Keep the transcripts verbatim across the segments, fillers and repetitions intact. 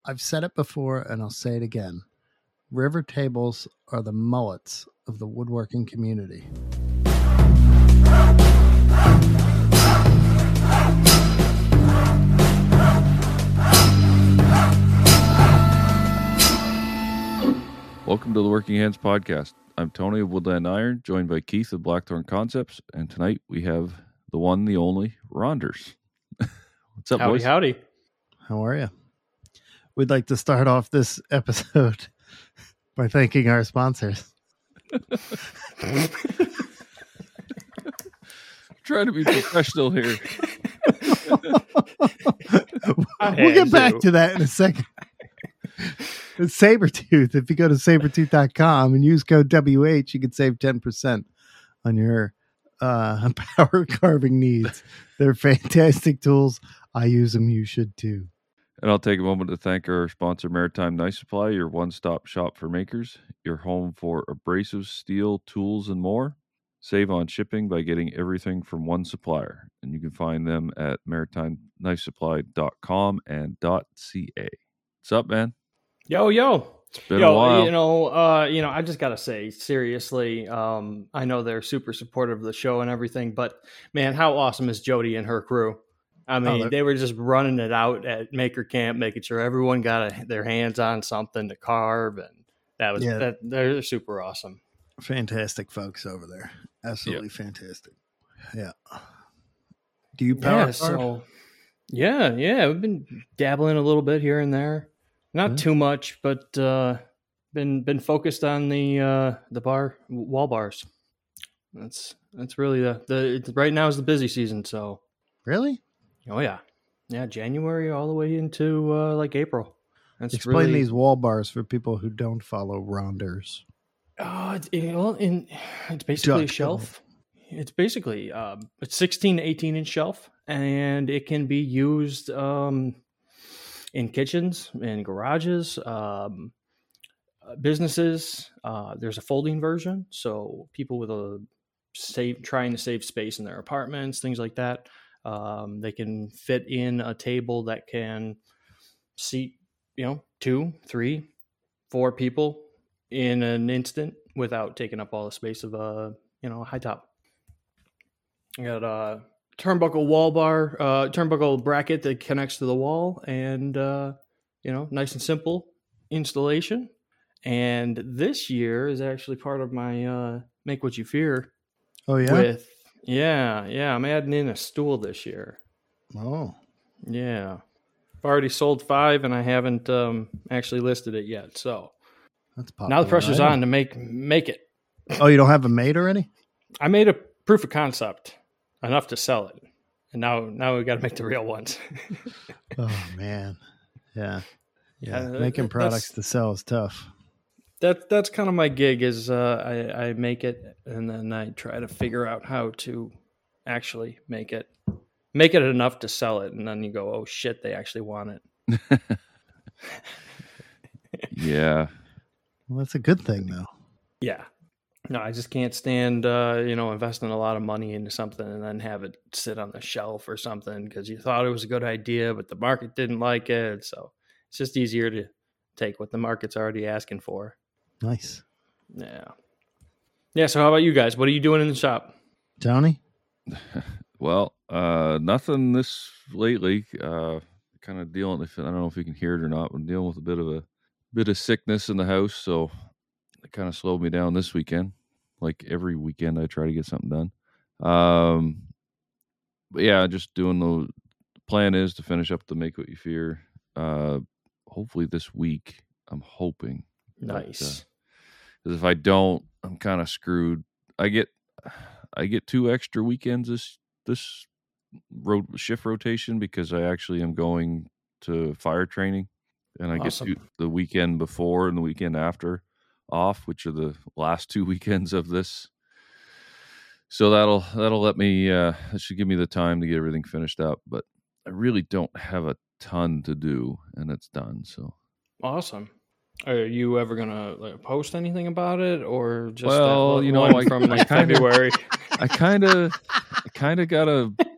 I've said it before and I'll say it again. River tables are the mullets of the woodworking community. Welcome to the Working Hands Podcast. I'm Tony of Woodland Iron, joined by Keith of Blackthorn Concepts, and tonight we have the one, the only, Ronders. What's up, howdy, boys? Howdy, How are you? We'd like to start off this episode by thanking our sponsors. Trying to be professional here. We'll get back to that in a second. It's Sabertooth. If you go to sabertooth dot com and use code W H, you can save ten percent on your uh, power carving needs. They're fantastic tools. I use them. You should too. And I'll take a moment to thank our sponsor, Maritime Knife Supply, your one-stop shop for makers, your home for abrasives, steel, tools, and more. Save on shipping by getting everything from one supplier. And you can find them at maritime knife supply dot com and .ca. What's up, man? yo, yo, It's been yo. a while. You know, uh, you know. I just gotta say, seriously, um, I know they're super supportive of the show and everything, but man, how awesome is Jody and her crew? I mean, Oh, they were just running it out at Maker Camp, making sure everyone got a, their hands on something to carve, and that was Yeah. that. They're super awesome. Fantastic folks over there. Absolutely fantastic. Yeah. Do you power Yeah, carve? so yeah, yeah, we've been dabbling a little bit here and there, not Yeah. too much, but uh, been been focused on the uh, the bar wall bars. That's that's really the the it's, right now is the busy season. So Really? oh yeah, yeah, January all the way into uh, like April. That's Explain really, these wall bars for people who don't follow Ronders. Oh, it's, it, well, in, it's basically a Duck. shelf. It's basically um, a sixteen to eighteen inch shelf, and it can be used um, in kitchens, in garages, um, uh, businesses. Uh, there's a folding version, so people with a save trying to save space in their apartments, things like that. Um, they can fit in a table that can seat, you know, two, three, four people in an instant without taking up all the space of a, you know, a high top. I got a turnbuckle wall bar, uh, turnbuckle bracket that connects to the wall, and uh, you know, nice and simple installation. And this year is actually part of my uh, Make What You Fear. Oh, yeah? With yeah, yeah, I'm adding in a stool this year. Oh. Yeah, I've already sold five, and I haven't um, actually listed it yet. So That's now popular the pressure's item. on to make make it. Oh, you don't have them made already? I made a proof of concept enough to sell it, and now now we got to make the real ones. Oh, man. Yeah. Yeah. Uh, Making that's- products to sell is tough. that that's kind of my gig. Is uh, I I make it, and then I try to figure out how to actually make it, make it enough to sell it, and then you go, oh shit, they actually want it. Yeah. Well, that's a good thing, though. Yeah. No, I just can't stand, uh, you know, investing a lot of money into something and then have it sit on the shelf or something because you thought it was a good idea, but the market didn't like it. So it's just easier to take what the market's already asking for. Nice. Yeah. Yeah. So how about you guys? What are you doing in the shop? Tony? Well, uh, nothing this lately. Uh, kind of dealing. If I don't know if you can hear it or not, I'm dealing with a bit of a bit of sickness in the house, so it kind of slowed me down this weekend. Like every weekend, I try to get something done. Um, but yeah, just doing the plan is to finish up the Make What You Fear. Uh, hopefully this week. I'm hoping. Nice. Because if I don't, I'm kind of screwed. I get I get two extra weekends this this road shift rotation because I actually am going to fire training, and I Awesome. get to the weekend before and the weekend after off, which are the last two weekends of this. So that'll that'll let me. Uh, that should give me the time to get everything finished up. But I really don't have a ton to do, and it's done. So Awesome. Are you ever gonna like, post anything about it, or just Well, that you know, one I- from I like kinda- February? I kind of, I kind of got a,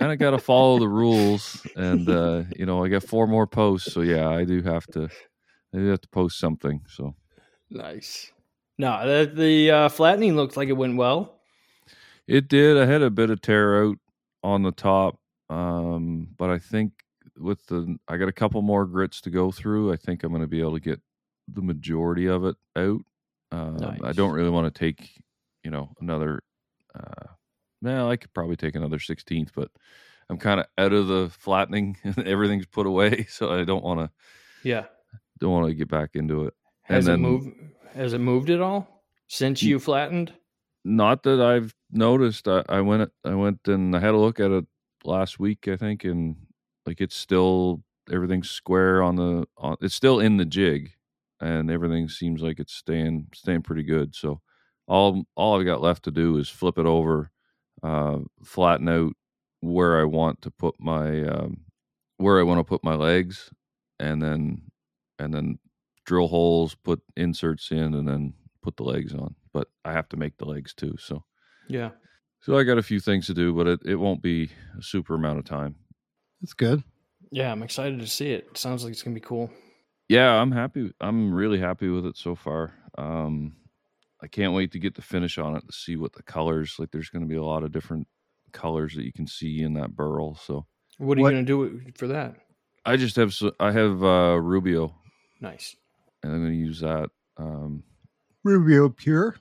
kind of got to follow the rules, and uh, you know, I got four more posts, so yeah, I do have to, I do have to post something. So nice. No, the, the uh, flattening looked like it went well. It did. I had a bit of tear out on the top, um, but I think with the, I got a couple more grits to go through. I think I'm going to be able to get the majority of it out. Um, nice. I don't really want to take, you know, another. Uh, well, I could probably take another sixteenth, but I'm kind of out of the flattening and everything's put away, so I don't want to. Yeah. Don't want to get back into it. Has and it then, moved? Has it moved at all since you flattened? Not that I've noticed. I, I went. I went and I had a look at it last week, I think, and like it's still everything's square on the. On, it's still in the jig, and everything seems like it's staying staying pretty good. So all all I've got left to do is flip it over, uh, flatten out where I want to put my um, where I want to put my legs, and then and then drill holes, put inserts in, and then put the legs on. But I have to make the legs too. So yeah. So I got a few things to do, but it, it won't be a super amount of time. That's good. Yeah, I'm excited to see it. It sounds like it's gonna be cool. Yeah, I'm happy. I'm really happy with it so far. Um, I can't wait to get the finish on it to see what the colors like. There's going to be a lot of different colors that you can see in that burl. So what are you going to do for that? I just have I have uh, Rubio. Nice. And I'm going to use that. Um, Rubio Pure.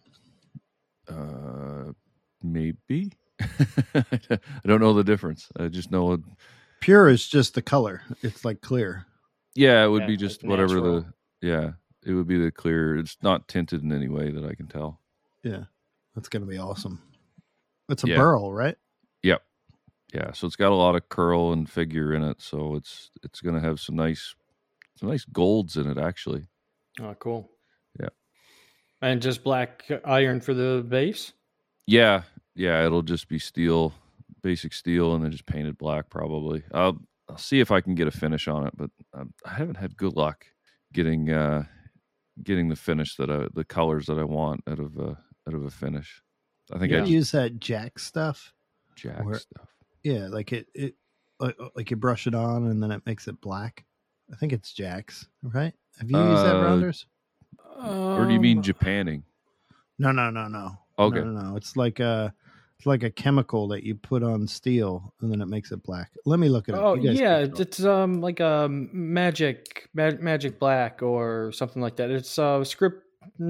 Uh, maybe. I don't know the difference. I just know it, Pure is just the color. It's like clear. Yeah, it would yeah, be just like whatever natural. the yeah. It would be the clear. It's not tinted in any way that I can tell. Yeah, that's gonna be awesome. It's a Yeah. burl, right? Yep. Yeah. So it's got a lot of curl and figure in it. So it's it's gonna have some nice some nice golds in it actually. Oh, cool. Yeah. And just black iron for the base? Yeah. Yeah. It'll just be steel, basic steel, and then just painted black probably. I'll I'll see if I can get a finish on it, but um, I haven't had good luck getting uh, getting the finish that I, the colors that I want out of a out of a finish. I think You I can just use that Jack stuff. jack Or- stuff. Yeah, like it, it like, like you brush it on and then it makes it black. I think it's Jack's, right? Have you used that, Uh, Rounders? Or do you mean Um, Japanning? No, no, no, no. Okay. No, no, no. It's like a it's like a chemical that you put on steel and then it makes it black. Let me look it up. Oh You guys yeah, keep talking. it's um like a magic ma- magic black or something like that. It's uh script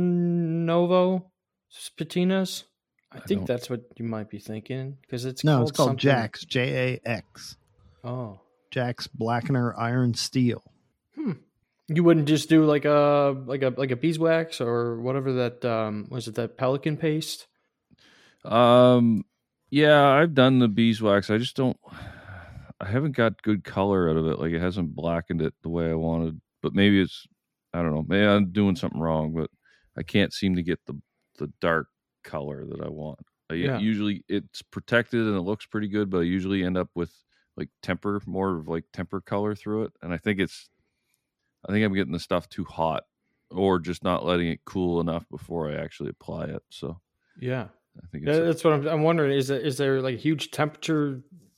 novo patinas. I I think don't- that's what you might be thinking because it's No, called it's called something- Jack's. J A X. Oh, Jack's Blackener Iron Steel. you wouldn't just do like a like a like a beeswax or whatever that um was it that pelican paste? Um, yeah, I've done the beeswax. I just don't. I haven't got good color out of it. Like it hasn't blackened it the way I wanted. But maybe it's. I don't know. Maybe I'm doing something wrong. But I can't seem to get the the dark color that I want. I, Yeah. Usually it's protected and it looks pretty good, but I usually end up with like temper, more of like temper color through it. And I think it's. I think I'm getting the stuff too hot, or just not letting it cool enough before I actually apply it. So Yeah. I think Yeah, it's. that's what I'm, I'm wondering. Is there, is there like a huge temperature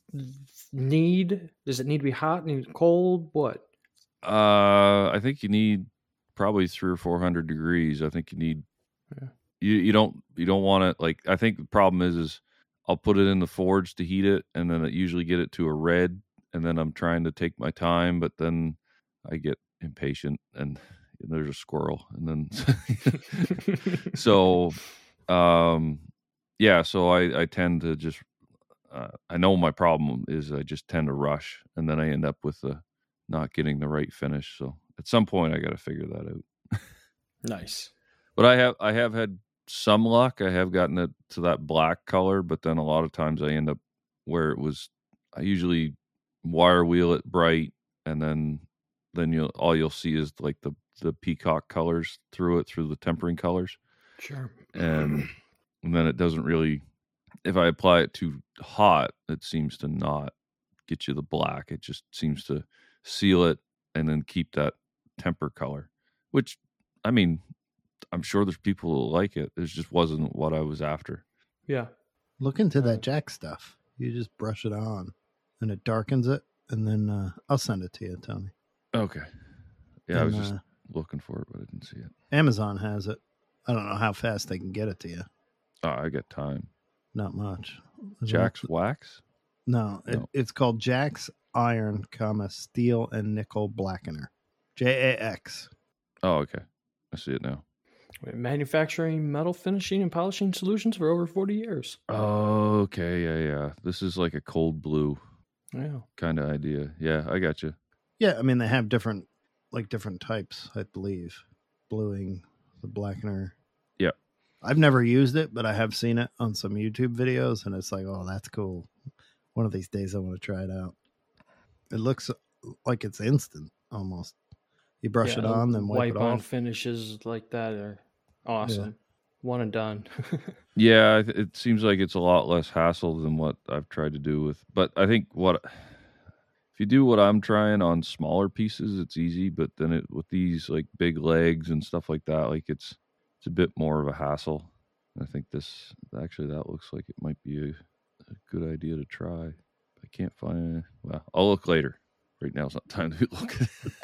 need? Does it need to be hot? Need cold? What? Uh, I think you need probably three or four hundred degrees. I think you need. Yeah. You you don't you don't want it like. I think the problem is is I'll put it in the forge to heat it, and then it usually get it to a red, and then I'm trying to take my time, but then I get impatient, and there's a squirrel, and then so, um, yeah. So I I tend to just. Uh, I know my problem is I just tend to rush, and then I end up with the not getting the right finish. So at some point, I got to figure that out. Nice. But I have I have had some luck. I have gotten it to that black color, but then a lot of times I end up where it was. I usually wire wheel it bright, and then then you will all you'll see is like the the peacock colors through it through the tempering colors, Sure. and and then it doesn't really. If I apply it too hot, it seems to not get you the black. It just seems to seal it and then keep that temper color, which, I mean, I'm sure there's people who like it. It just wasn't what I was after. Yeah. Look into Uh, that Jack stuff. You just brush it on. and it darkens it. And then uh, I'll send it to you, Tony. Okay. Yeah, and, I was just uh, looking for it, but I didn't see it. Amazon has it. I don't know how fast they can get it to you. Oh, I got time. Not much. Jack's Wax? No, it, No. it's called Jack's Iron, comma Steel and Nickel Blackener. J A X. Oh, okay. I see it now. Manufacturing metal finishing and polishing solutions for over forty years. Oh, okay. Yeah, yeah. This is like a cold blue Yeah. kind of idea. Yeah, I got you. Yeah, I mean they have different, like different types, I believe. Bluing, the blackener. Yeah. I've never used it, but I have seen it on some YouTube videos, and it's like, oh, that's cool. One of these days I want to try it out. It looks like it's instant almost. You brush Yeah, it on, then wipe, wipe it on off. finishes like that are awesome. One and done. Yeah, it it seems like it's a lot less hassle than what I've tried to do with. But I think what if you do what I'm trying on smaller pieces, it's easy. But then it with these like big legs and stuff like that, like it's it's a bit more of a hassle. I think this actually that looks like it might be a, a good idea to try. I can't find. Well, I'll look later. Right now, it's not time to look.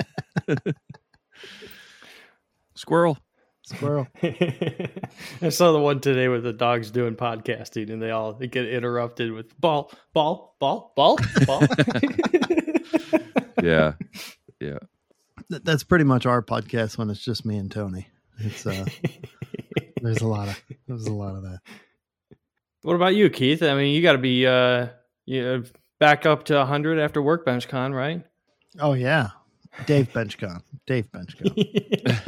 Squirrel. Squirrel. I saw the one today where the dog's doing podcasting and they all they get interrupted with ball, ball, ball, ball, ball. Yeah, yeah. Th- That's pretty much our podcast when it's just me and Tony. It's uh, there's a lot of there's a lot of that. What about you, Keith? I mean, you got to be uh, you know, back up to one hundred after Workbench Con, right? Oh yeah, Dave Benchcon. Dave Benchcon.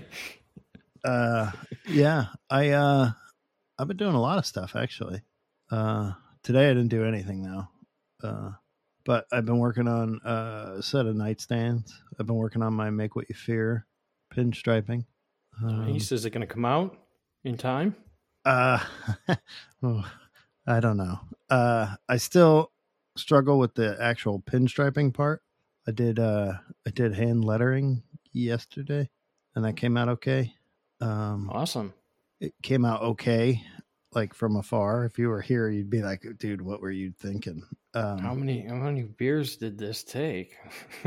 uh, yeah, I uh, I've been doing a lot of stuff actually. Uh, today I didn't do anything though. Uh, but I've been working on uh, a set of nightstands. I've been working on my Make What You Fear pinstriping. Um, Nice. Is it going to come out in time? Uh, oh, I don't know. Uh, I still struggle with the actual pinstriping part. I did, uh, I did hand lettering yesterday and that came out okay. Um, Awesome. It came out okay, like from afar. If you were here, you'd be like, dude, what were you thinking? Um, How many how many beers did this take?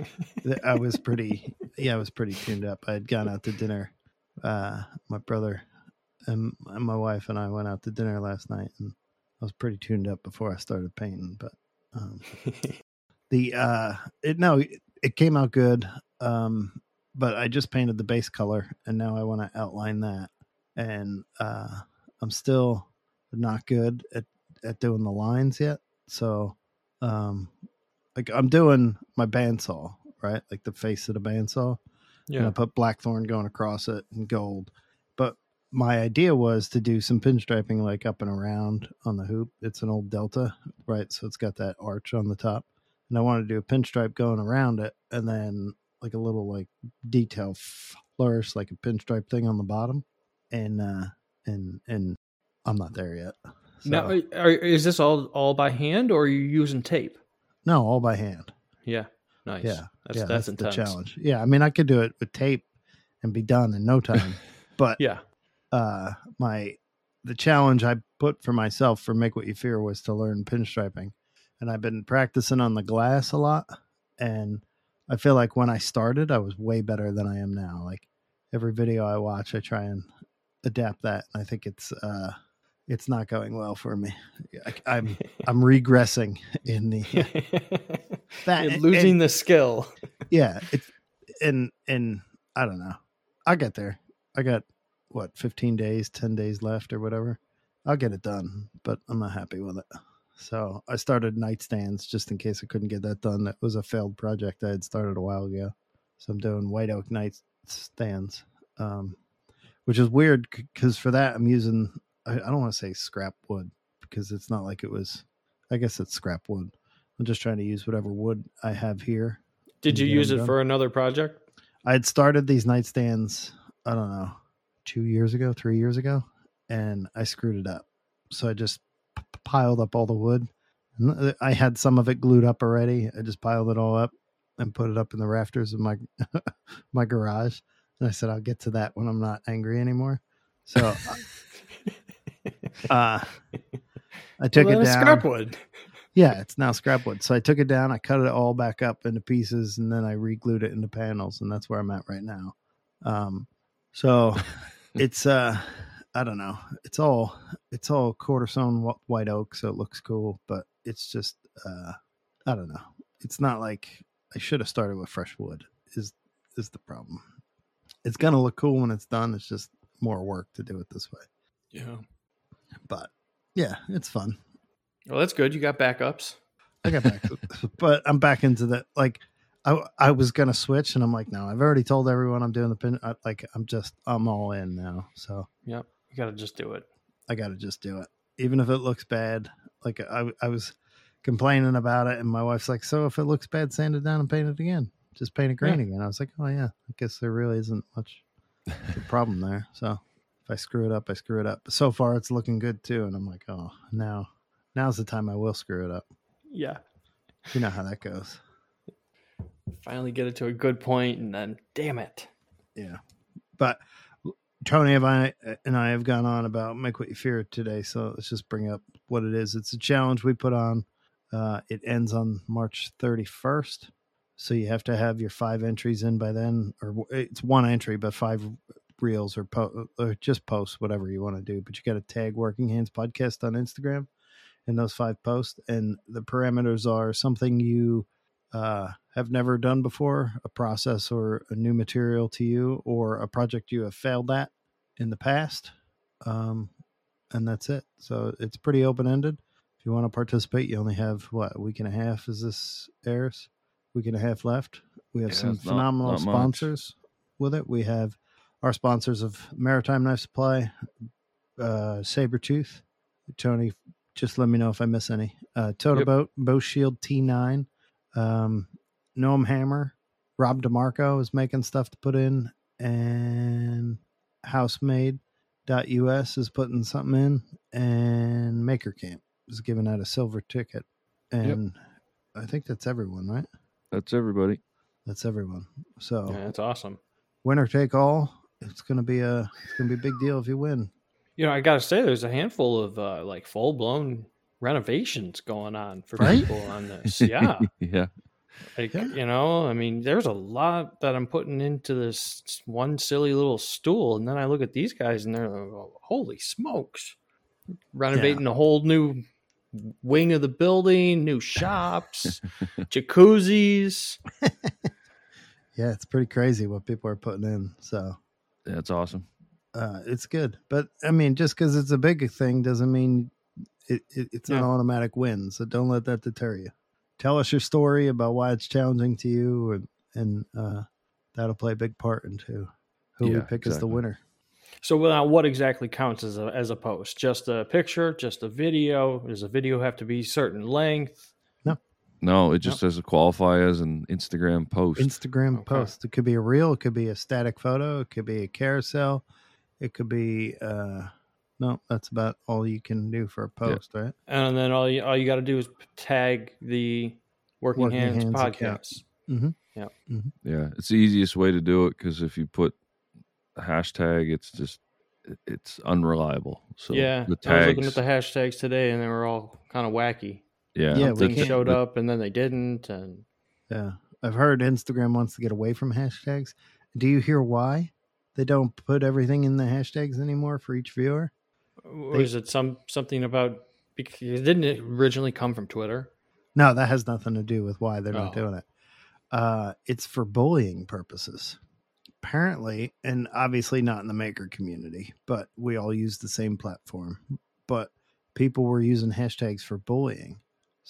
I was pretty, yeah, I was pretty tuned up. I had gone out to dinner. Uh, my brother and, and my wife and I went out to dinner last night, and I was pretty tuned up before I started painting. But um, the uh, it no, it, it came out good. Um, but I just painted the base color, and now I want to outline that. And uh, I'm still not good at at doing the lines yet. So, um, like I'm doing my bandsaw, right? Like the face of the bandsaw. Yeah. And I put blackthorn going across it and gold. But my idea was to do some pinstriping like up and around on the hoop. It's an old Delta, right? So it's got that arch on the top. And I wanted to do a pinstripe going around it and then like a little like detail flourish, like a pinstripe thing on the bottom. And, uh, and, and I'm not there yet. So, Now, are, is this all all by hand or are you using tape? no, all by hand. Yeah. Nice. Yeah. That's, yeah, that's, that's intense. the challenge. Yeah. I mean, I could do it with tape and be done in no time, but Yeah. uh my the challenge I put for myself for Make What You Fear was to learn pinstriping, and I've been practicing on the glass a lot, and I feel like when I started I was way better than I am now. Like every video I watch I try and adapt that, and I think it's uh it's not going well for me. I, I'm I'm regressing in the that You're and- losing and- the skill. yeah, it's and and I don't know. I'll get there. I got what fifteen days, ten days left or whatever. I'll get it done, but I'm not happy with it. So I started nightstands just in case I couldn't get that done. That was a failed project I had started a while ago. So I'm doing white oak nightstands, um, which is weird because for that I'm using, I, I don't want to say scrap wood because it's not like it was, I guess it's scrap wood. I'm just trying to use whatever wood I have here. Did you Yeah, use I'm it done. for another project? I had started these nightstands, I don't know, two years ago, three years ago, and I screwed it up. So I just p- piled up all the wood. And I had some of it glued up already. I just piled it all up and put it up in the rafters of my my garage. And I said, I'll get to that when I'm not angry anymore. So uh, I took Well, it that's down. scrap wood. Yeah, it's now scrap wood. So I took it down, I cut it all back up into pieces, and then I re-glued it into panels, and that's where I'm at right now. Um, so it's uh, I don't know, it's all it's all quarter sawn white oak, so it looks cool, but it's just uh, I don't know. It's not like I should have started with fresh wood. Is is the problem? It's gonna look cool when it's done. It's just more work to do it this way. Yeah, but yeah, it's fun. Well, that's good. You got backups. I got back, but I'm back into that. Like, I I was gonna switch, and I'm like, no, I've already told everyone I'm doing the pin. I, like, I'm just I'm all in now. So yep, you got to just do it. I got to just do it, even if it looks bad. Like I I was complaining about it, and my wife's like, so if it looks bad, sand it down and paint it again. Just paint it green yeah. again. I was like, oh yeah, I guess there really isn't much problem there. So if I screw it up, I screw it up. But so far, it's looking good too, and I'm like, oh, now. Now's the time I will screw it up. Yeah. You know how that goes. Finally get it to a good point, and then, damn it. Yeah. But Tony and I, and I have gone on about Make What You Fear today, so let's just bring up what it is. It's a challenge we put on. Uh, it ends on March thirty-first, so you have to have your five entries in by then, or it's one entry, but five reels or, po- or just posts, whatever you want to do. But you got to tag Working Hands Podcast on Instagram in those five posts, and the parameters are something you uh, have never done before, a process or a new material to you, or a project you have failed at in the past. Um, and that's it. So it's pretty open-ended. If you want to participate, you only have, what, a week and a half as this airs? Week and a half left. We have yeah, some phenomenal not, not sponsors much. with it. We have our sponsors of Maritime Knife Supply, uh, Sabertooth, Tony. Just let me know if I miss any. Uh, Total yep. Boat, Bow Shield T nine, um, Gnome Hammer, Rob DeMarco is making stuff to put in, and Housemade dot U S is putting something in, and Maker Camp is giving out a silver ticket. And yep. I think that's everyone, right? That's everybody. That's everyone. So yeah, that's awesome. Winner take all. It's gonna be a it's gonna be a big deal if you win. You know, I got to say, there's a handful of uh, like full blown renovations going on for right? people on this. Yeah. yeah. Like, yeah. you know, I mean, there's a lot that I'm putting into this one silly little stool. And then I look at these guys and they're like, oh, holy smokes. Renovating yeah. a whole new wing of the building, new shops, jacuzzis. Yeah, it's pretty crazy what people are putting in. So that's awesome. Uh, it's good, but I mean, just because it's a big thing doesn't mean it, it, it's yeah. an automatic win. So don't let that deter you. Tell us your story about why it's challenging to you, and, and uh, that'll play a big part into who yeah, we pick exactly. as the winner. So now, what exactly counts as a as a post? Just a picture? Just a video? Does a video have to be certain length? No, no. It just no. says qualify as an Instagram post. Instagram okay. post. It could be a reel. It could be a static photo. It could be a carousel. It could be, uh, no, that's about all you can do for a post, yeah. right? And then all you, all you got to do is tag the Working, Working Hands, Hands podcast. Mm-hmm. Yeah. Mm-hmm. Yeah. It's the easiest way to do it because if you put a hashtag, it's just, it's unreliable. So yeah. the tags, I was looking at the hashtags today and they were all kind of wacky. Yeah. Yeah. Things showed up and then they didn't. And yeah. I've heard Instagram wants to get away from hashtags. Do you hear why? They don't put everything in the hashtags anymore for each viewer. Or they, is it some something about because didn't it originally come from Twitter? No, that has nothing to do with why they're oh. not doing it. Uh, it's for bullying purposes, apparently, and obviously not in the maker community. But we all use the same platform. But people were using hashtags for bullying,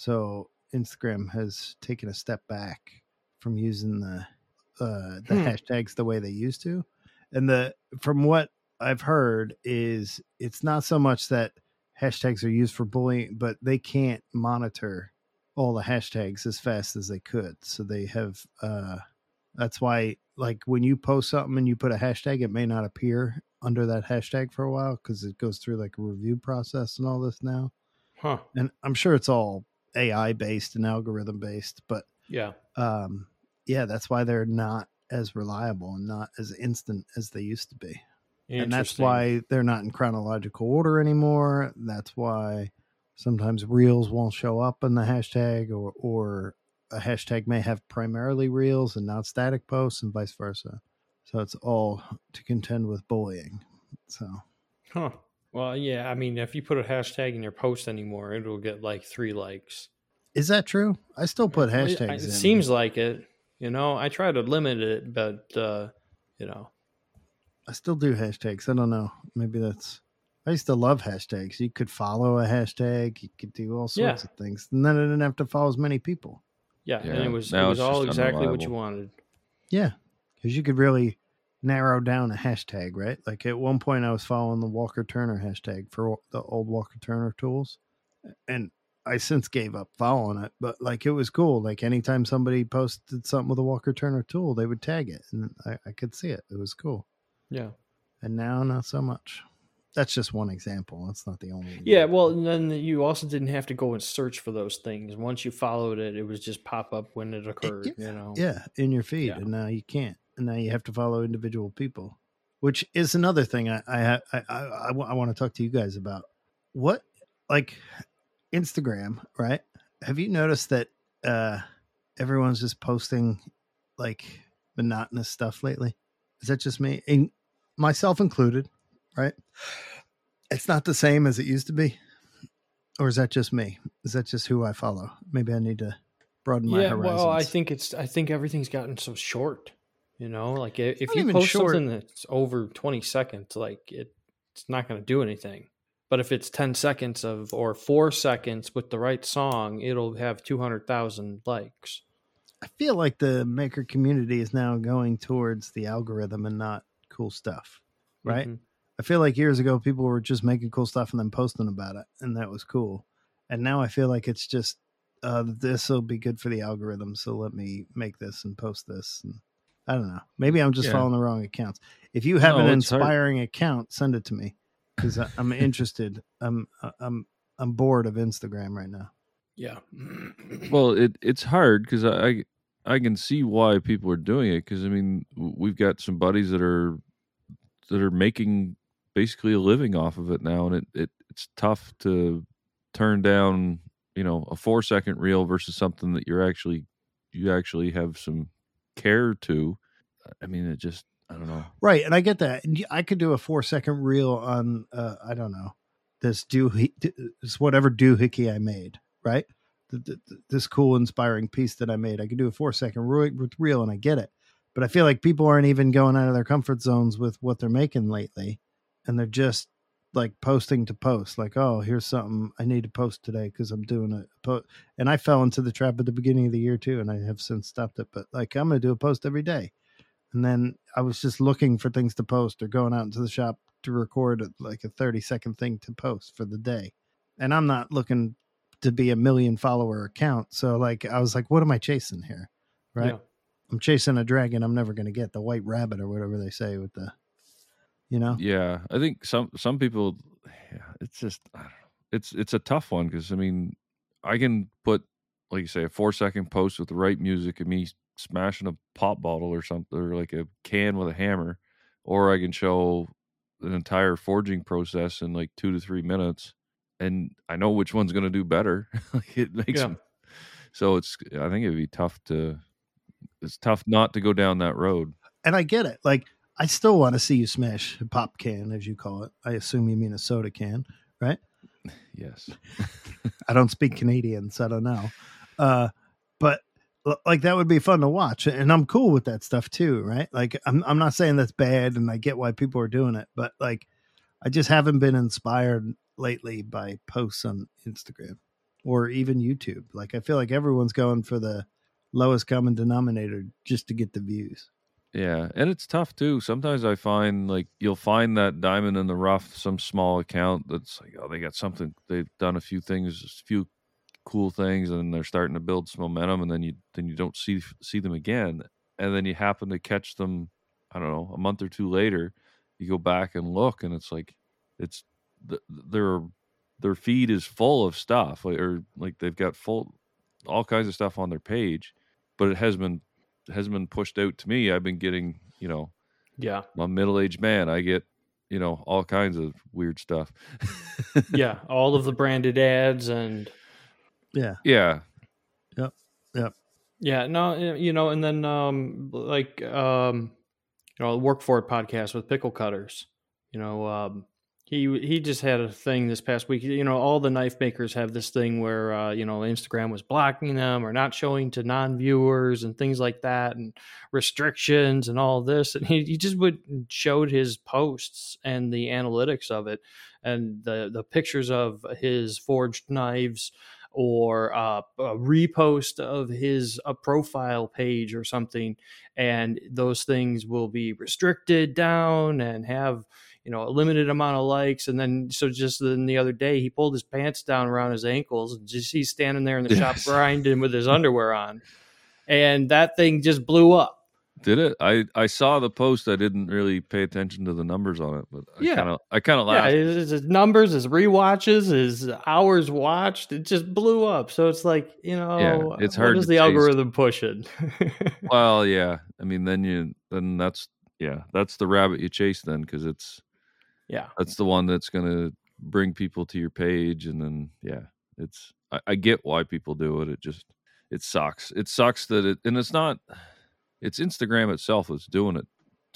so Instagram has taken a step back from using the uh, the hmm. hashtags the way they used to. And the from what I've heard is it's not so much that hashtags are used for bullying, but they can't monitor all the hashtags as fast as they could. So they have, uh, that's why, like when you post something and you put a hashtag, it may not appear under that hashtag for a while because it goes through like a review process and all this now. Huh. And I'm sure it's all A I based and algorithm based, but yeah, um, yeah, that's why they're not as reliable and not as instant as they used to be. And that's why they're not in chronological order anymore. That's why Sometimes reels won't show up in the hashtag, or or a hashtag may have primarily reels and not static posts, and vice versa. So it's all to contend with bullying. So, huh? Well, yeah. I mean, if you put a hashtag in your post anymore, it'll get like three likes. is that true? I still put Well, hashtags. It, it in. seems like it. You know, I try to limit it, but uh, you know, I still do hashtags. I don't know. Maybe that's. I used to love hashtags. You could follow a hashtag. You could do all sorts Yeah. of things, and then I didn't have to follow as many people. yeah, Yeah, and it was it now was it's all just exactly what unreliable. you wanted. Yeah, because you could really narrow down a hashtag, right? Like at one point, I was following the Walker Turner hashtag for the old Walker Turner tools, and I since gave up following it. But like it was cool. Like anytime somebody posted something with a Walker Turner tool, they would tag it, and I, I could see it. It was cool. Yeah. And now, not so much. That's just one example. That's not the only. Yeah, example. well, and then you also didn't have to go and search for those things. Once you followed it, it was just pop up when it occurred. yeah, you know. yeah, in your feed, Yeah. and now you can't, and now you have to follow individual people, which is another thing I I I, I, I, I want to talk to you guys about. What, like, Instagram, right? Have you noticed that uh, everyone's just posting like monotonous stuff lately? Is that just me, and myself included? Right? It's not the same as it used to be, or is that just me? Is that just who I follow? Maybe I need to broaden my Yeah, horizons. well, I think it's. I think everything's gotten so short. You know, like i- if Not you even post short. something that's over twenty seconds, like it, it's not going to do anything. But if it's ten seconds of or four seconds with the right song, it'll have two hundred thousand likes. I feel like the maker community is now going towards the algorithm and not cool stuff, right? Mhm. I feel like years ago people were just making cool stuff and then posting about it, and that was cool. And now I feel like it's just uh, this will be good for the algorithm, so let me make this and post this. And I don't know. Maybe I'm just Yeah. following the wrong accounts. If you have No, an it's hard. inspiring account, send it to me because I'm interested. I'm I'm I'm bored of Instagram right now. Yeah. Well, it it's hard because I, I I can see why people are doing it because I mean w- we've got some buddies that are that are making basically a living off of it now, and it, it it's tough to turn down you know a four second reel versus something that you're actually you actually have some care to. I mean, it just I don't know. Right, and I get that. And I could do a four second reel on uh, I don't know this do this whatever doohickey I made, right? The, the, the, this cool, inspiring piece that I made. I could do a four second reel, and I get it. But I feel like people aren't even going out of their comfort zones with what they're making lately, and they're just like posting to post. Like, oh, here's something I need to post today because I'm doing a post. And I fell into the trap at the beginning of the year too, and I have since stopped it. But like, I'm going to do a post every day. And then I was just looking for things to post or going out into the shop to record a, like a thirty second thing to post for the day. And I'm not looking to be a million follower account. So like, I was like, what am I chasing here? Right. Yeah. I'm chasing a dragon I'm never going to get, the white rabbit or whatever they say with the, you know? Yeah, I think some some people, yeah, it's just I don't know. It's it's a tough one because I mean, I can put like you say a four second post with the right music of me smashing a pop bottle or something, or like a can with a hammer, or I can show an entire forging process in like two to three minutes, and I know which one's going to do better. Like it makes Yeah. them, so it's I think it'd be tough to it's tough not to go down that road. And I get it. Like, I still want to see you smash a pop can, as you call it. I assume you mean a soda can, right? Yes. I don't speak Canadian, so I don't know. Uh, but like that would be fun to watch, and I'm cool with that stuff too, right? Like I'm I'm not saying that's bad, and I get why people are doing it, but like I just haven't been inspired lately by posts on Instagram or even YouTube. Like I feel like everyone's going for the lowest common denominator just to get the views. Yeah, and it's tough too. Sometimes I find like you'll find that diamond in the rough, some small account that's like, oh, they got something, they've done a few things, a few cool things, and they're starting to build some momentum, and then you then you don't see see them again, and then you happen to catch them, I don't know, a month or two later, you go back and look, and it's like it's the, their their feed is full of stuff, like, or like they've got full all kinds of stuff on their page, but it has been hasn't been pushed out to me. I've been getting, you know, Yeah. I'm a middle-aged man. I get you know, all kinds of weird stuff. Yeah, all of the branded ads and yeah, yeah, yep, yep. yeah, no, you know, and then um, like um, you know, Work For It podcast with Pickle Cutters. You know, um, he he just had a thing this past week. You know, all the knife makers have this thing where uh, you know, Instagram was blocking them or not showing to non-viewers and things like that, and restrictions and all this. And he, he just would showed his posts and the analytics of it, and the the pictures of his forged knives, or uh, a repost of his a profile page or something, and those things will be restricted down and have, you know, a limited amount of likes. And then so just then the other day he pulled his pants down around his ankles and just he's standing there in the yes. shop grinding with his underwear on, and that thing just blew up. Did it? I, I saw the post. I didn't really pay attention to the numbers on it, but I yeah. kind of I kind of laughed. Yeah, his, his numbers, his rewatches, his hours watched, it just blew up. So it's like, you know, yeah, it's hard. What is the chase. algorithm pushing? Well, yeah. I mean, then you then that's yeah, that's the rabbit you chase then, because it's yeah, that's the one that's going to bring people to your page, and then yeah, it's I, I get why people do it. It just it sucks. It sucks that it and it's not. It's Instagram itself that's doing it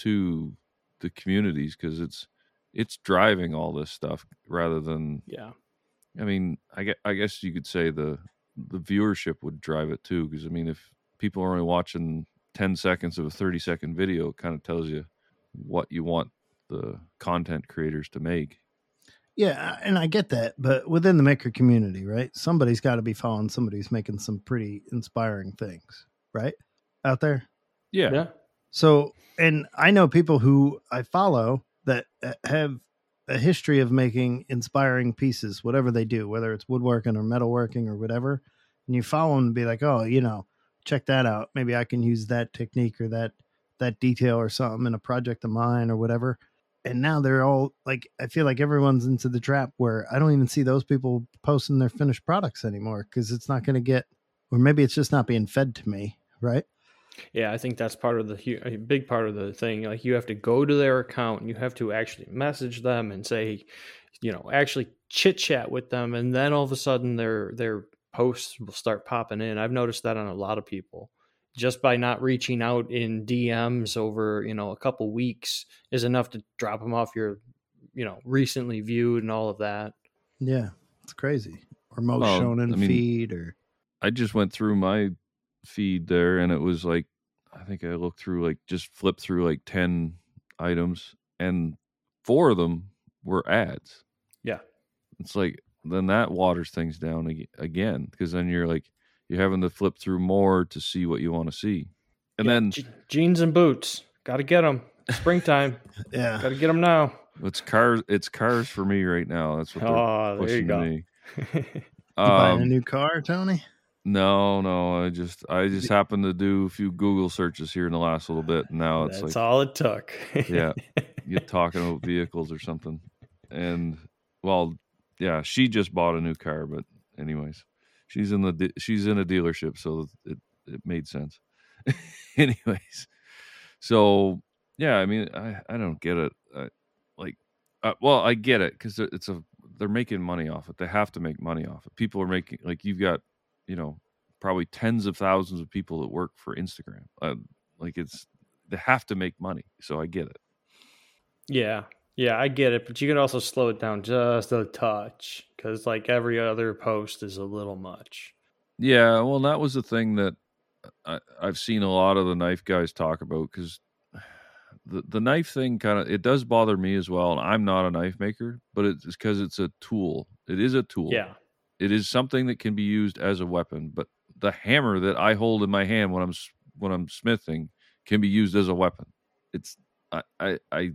to the communities, because it's it's driving all this stuff rather than yeah. I mean, I guess, I guess you could say the the viewership would drive it too, because I mean, if people are only watching ten seconds of a thirty second video, it kind of tells you what you want the content creators to make. Yeah, and I get that, but within the maker community, right? Somebody's got to be following somebody who's making some pretty inspiring things, right? Out there. Yeah. Yeah. So, and I know people who I follow that have a history of making inspiring pieces, whatever they do, whether it's woodworking or metalworking or whatever. And you follow them and be like, oh, you know, check that out. Maybe I can use that technique or that, that detail or something in a project of mine or whatever. And now they're all like, I feel like everyone's into the trap where I don't even see those people posting their finished products anymore, because it's not going to get, or maybe it's just not being fed to me. Right. Yeah, I think that's part of the a big part of the thing. Like, you have to go to their account and you have to actually message them and say, you know, actually chit chat with them, and then all of a sudden their their posts will start popping in. I've noticed that on a lot of people. Just by not reaching out in D Ms over, you know, a couple weeks is enough to drop them off your, you know, recently viewed and all of that. Yeah, it's crazy. Or most well, shonen I mean, feed or I just went through my feed there, and it was like, I think I looked through like just flipped through like ten items, and four of them were ads. Yeah. It's like, then that waters things down again, because then you're like, you're having to flip through more to see what you want to see. And yeah, then je- jeans and boots, got to get them. Springtime. yeah. Got to get them now. It's cars. It's cars for me right now. That's what they're oh, pushing there to you me. go. You um, buying a new car, Tony? No, no. I just, I just happened to do a few Google searches here in the last little bit. And now it's That's like, all it took. yeah, you're talking about vehicles or something. And well, yeah, she just bought a new car, but anyways, she's in the, de- she's in a dealership, so it, it made sense. Anyways, so yeah, I mean, I, I don't get it. I, like, uh, well, I get it, because it's a, they're making money off it. They have to make money off it. People are making, like, you've got, you know, probably tens of thousands of people that work for Instagram. Uh, like, it's, they have to make money. So I get it. Yeah. Yeah, I get it. But you can also slow it down just a touch, because like every other post is a little much. Yeah. Well, that was the thing that I, I've seen a lot of the knife guys talk about, because the, the knife thing kind of, it does bother me as well. And I'm not a knife maker, but it's because it's a tool. It is a tool. Yeah. It is something that can be used as a weapon, but the hammer that I hold in my hand when I'm when I'm smithing can be used as a weapon. It's I I I,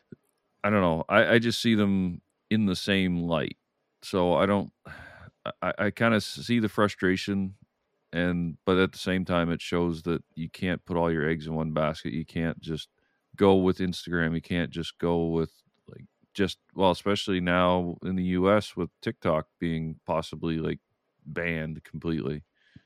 I don't know. I, I just see them in the same light, so I don't. I, I kind of see the frustration, and but at the same time, it shows that you can't put all your eggs in one basket. You can't just go with Instagram. You can't just go with like. Just well, especially now in the U S with TikTok being possibly like banned completely.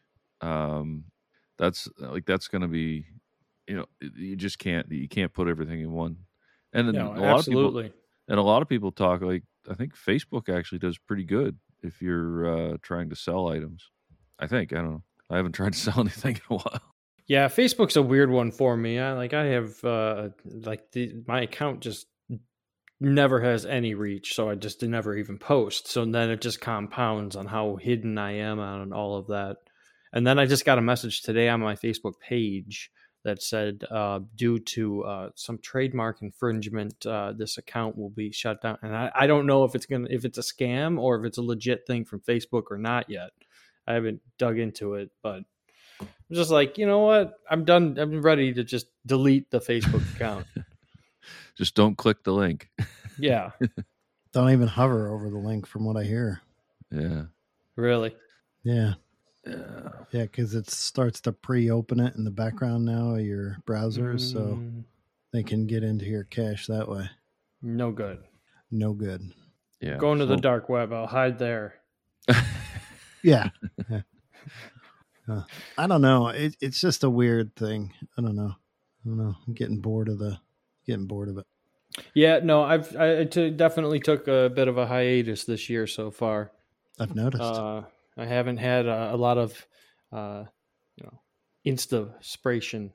Um, that's like that's going to be, you know, you just can't you can't put everything in one. And then No, a lot absolutely. of people, And a lot of people talk like I think Facebook actually does pretty good if you're uh, trying to sell items. I think I don't know. I haven't tried to sell anything in a while. Yeah, Facebook's a weird one for me. I like I have uh, like the, my account just never has any reach, so I just never even post. So then it just compounds on how hidden I am on all of that. And then I just got a message today on my Facebook page that said, uh, due to uh, some trademark infringement, uh, this account will be shut down. And I, I don't know if it's gonna if it's a scam or if it's a legit thing from Facebook or not yet. I haven't dug into it, but I'm just like, you know what? I'm done. I'm ready to just delete the Facebook account. Just don't click the link. Yeah. Don't even hover over the link from what I hear. Yeah. Really? Yeah. Yeah. Yeah, because it starts to pre-open it in the background now of your browsers, mm. so they can get into your cache that way. No good. No good. Yeah. Going to so... the dark web. I'll hide there. yeah. yeah. Uh, I don't know. It, it's just a weird thing. I don't know. I don't know. I'm getting bored of the getting bored of it. Yeah, no, I've I t- definitely took a bit of a hiatus this year so far. I've noticed. Uh, I haven't had a, a lot of, uh, you know, Insta-spration.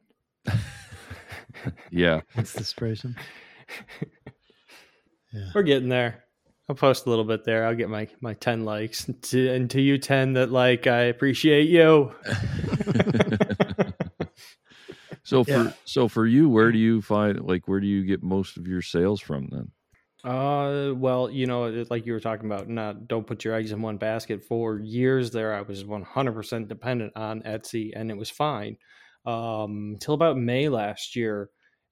yeah, Insta-spration. Yeah, we're getting there. I'll post a little bit there. I'll get my, my ten likes. And to, and to you ten that like, I appreciate you. so for yeah. so for you, where do you find like where do you get most of your sales from then? Uh, well, you know, like you were talking about, not don't put your eggs in one basket. For years there, I was one hundred percent dependent on Etsy, and it was fine um, until about May last year,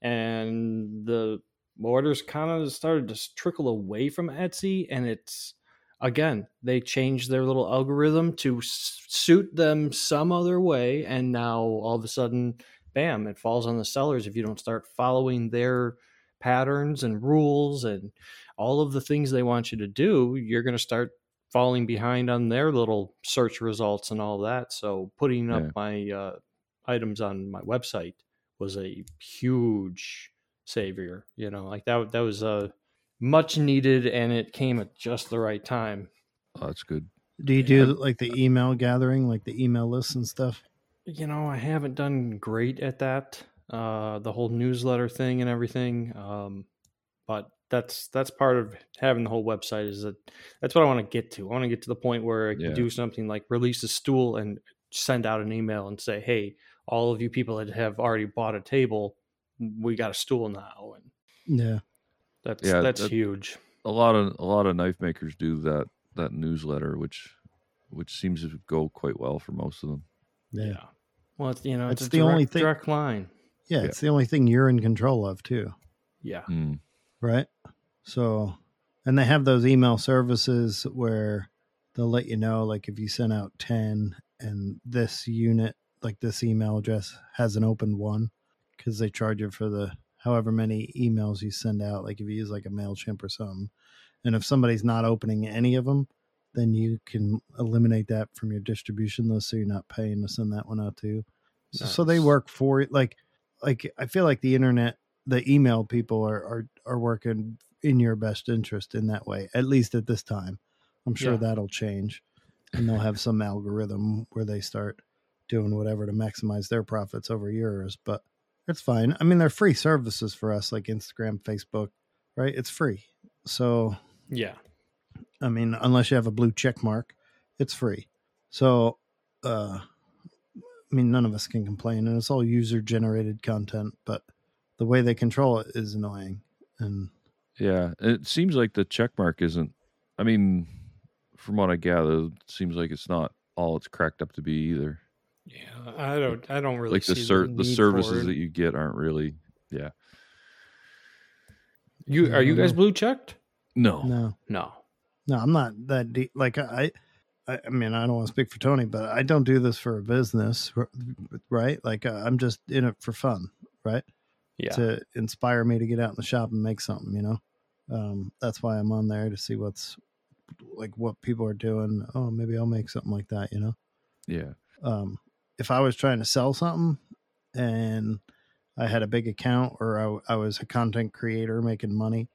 and the orders kind of started to trickle away from Etsy, and it's again they changed their little algorithm to s- suit them some other way, and now all of a sudden, bam, it falls on the sellers if you don't start following their patterns and rules and all of the things they want you to do. You're going to start falling behind on their little search results and all that. So putting up yeah. my uh, items on my website was a huge savior. You know, like that, that was uh, much needed, and it came at just the right time. Oh, that's good. Do you do like the email gathering, like the email lists and stuff? You know, I haven't done great at that. Uh, the whole newsletter thing and everything. Um, but that's, that's part of having the whole website is that that's what I want to get to. I want to get to the point where I can yeah. do something like release a stool and send out an email and say, hey, all of you people that have already bought a table, we got a stool now. And yeah, that's, yeah, that's that, huge. A lot of, a lot of knife makers do that, that newsletter, which, which seems to go quite well for most of them. Yeah. yeah. Well, it's, you know, it's, it's a the direct, only thing, direct line. Yeah, it's the only thing you're in control of too. Yeah. Mm. Right. So, and they have those email services where they'll let you know, like if you send out ten and this unit, like this email address has an open one, because they charge you for the however many emails you send out. Like if you use like a MailChimp or something, and if somebody's not opening any of them, then you can eliminate that from your distribution list, so you're not paying to send that one out too. So, nice. So they work for it. Like, like I feel like the internet, the email people are are are working in your best interest in that way, at least at this time. I'm sure yeah. that'll change, and they'll have some algorithm where they start doing whatever to maximize their profits over yours. But it's fine. I mean, they're free services for us, like Instagram, Facebook, right? It's free. So yeah. I mean, unless you have a blue check mark, it's free. So, uh, I mean, none of us can complain, and it's all user-generated content, but the way they control it is annoying. And yeah, it seems like the check mark isn't, I mean, from what I gather, it seems like it's not all it's cracked up to be either. Yeah, I don't, I don't really like see the ser- the, the services that you get aren't really, yeah. You are you guys blue checked? No, no, no. No, I'm not that deep. Like I, I, I mean, I don't want to speak for Tony, but I don't do this for a business, right? Like uh, I'm just in it for fun, right? Yeah. To inspire me to get out in the shop and make something, you know. Um, that's why I'm on there, to see what's like what people are doing. Oh, maybe I'll make something like that, you know. Yeah. Um, if I was trying to sell something and I had a big account, or I, I was a content creator making money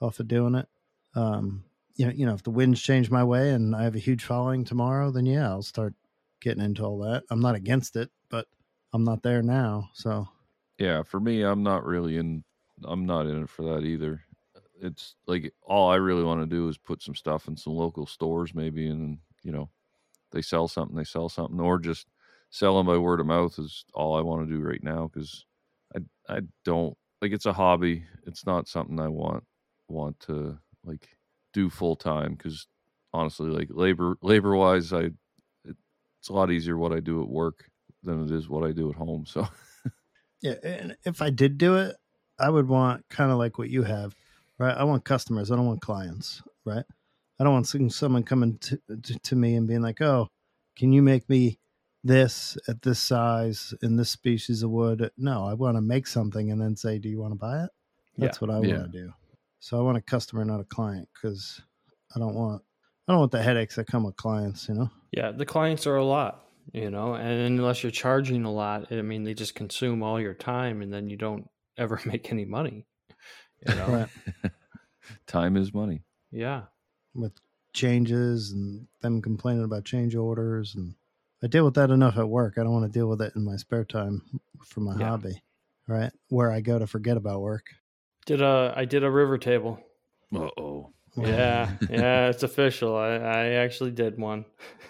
off of doing it. Um, you know, you know, if the winds change my way and I have a huge following tomorrow, then yeah, I'll start getting into all that. I'm not against it, but I'm not there now. So yeah, for me, I'm not really in. I'm not in it for that either. It's like all I really want to do is put some stuff in some local stores, maybe, and you know, they sell something, they sell something, or just sell them by word of mouth is all I want to do right now because I I don't like it's a hobby. It's not something I want want to like do full time because honestly, like labor labor wise, I it, it's a lot easier what I do at work than it is what I do at home. So yeah, and if I did do it, I would want kind of like what you have, right? I want customers. I don't want clients, right? I don't want seeing someone coming to, to, to me and being like, oh, can you make me this at this size in this species of wood? No, I want to make something and then say, do you want to buy it? That's yeah. what I yeah. want to do. So I want a customer, not a client, because I don't want I don't want the headaches that come with clients, you know? Yeah, the clients are a lot, you know, and unless you're charging a lot, I mean, they just consume all your time and then you don't ever make any money, you know? Right. Time is money. Yeah. With changes and them complaining about change orders. And I deal with that enough at work. I don't want to deal with it in my spare time for my yeah. hobby, right? Where I go to forget about work. Did a, I did a river table. Uh-oh. Yeah, yeah, it's official. I, I actually did one.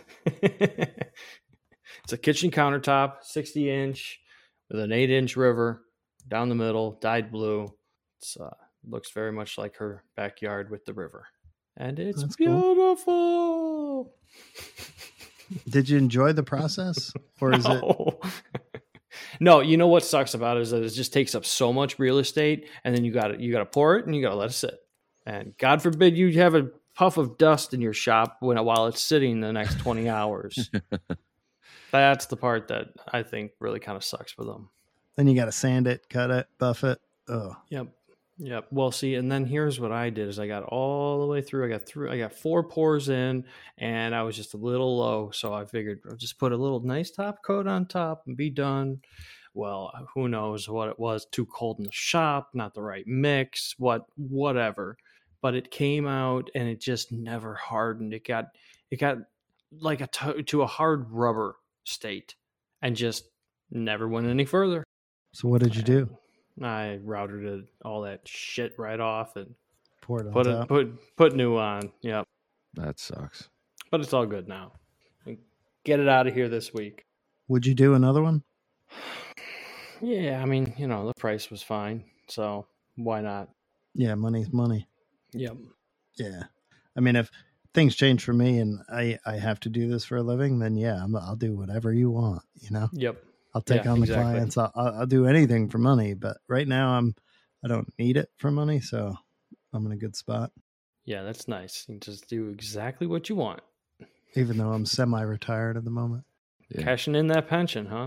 It's a kitchen countertop, sixty inch with an eight inch river down the middle, dyed blue. It's uh, looks very much like her backyard with the river. And it's That's beautiful. Cool. Did you enjoy the process? Or is no. it No, you know what sucks about it is that it just takes up so much real estate and then you got to you got to pour it and you got to let it sit. And God forbid you have a puff of dust in your shop when while it's sitting the next twenty hours. That's the part that I think really kind of sucks for them. Then you got to sand it, cut it, buff it. Oh. Yep. Yep. Well, see, and then here's what I did is I got all the way through. I got through. I got four pours in, and I was just a little low, so I figured I'll just put a little nice top coat on top and be done. Well, who knows what it was? Too cold in the shop, not the right mix, what, whatever. But it came out, and it just never hardened. It got, it got like a to, to a hard rubber state, and just never went any further. So what did you do? I routed it, all that shit right off and Pour it on put top. it put put new on. Yep. That sucks. But it's all good now. Get it out of here this week. Would you do another one? Yeah, I mean, you know, the price was fine, so why not? Yeah, money's money. Yep. Yeah. I mean, if things change for me and I, I have to do this for a living, then yeah, I'm, I'll do whatever you want, you know? Yep. I'll take yeah, on the exactly. clients. I'll, I'll do anything for money, but right now I'm, I don't need it for money. So I'm in a good spot. Yeah, that's nice. You just do exactly what you want. Even though I'm semi-retired at the moment. Yeah. Cashing in that pension, huh?